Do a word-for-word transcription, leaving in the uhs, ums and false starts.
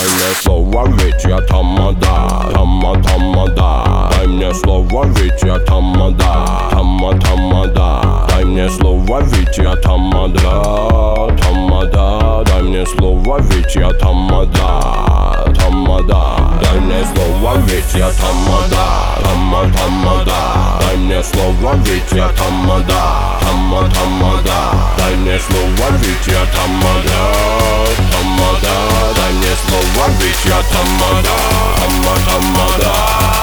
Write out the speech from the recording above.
дай мне слово, ведь я тамада, тама, тамада. Дай мне слово, ведь я тамада, тама, тамада. Дай мне слово, ведь я тамада, тамада. Дай мне слово, ведь я тамада, тамада. Дай мне слово, ведь я тамада, тама, тамада. Дай мне слово, ведь я тамада, тама, тамада. Дай мне слово, ведь я тамада, тамада. Дай мне слово, ведь я тамада, тама, тамада.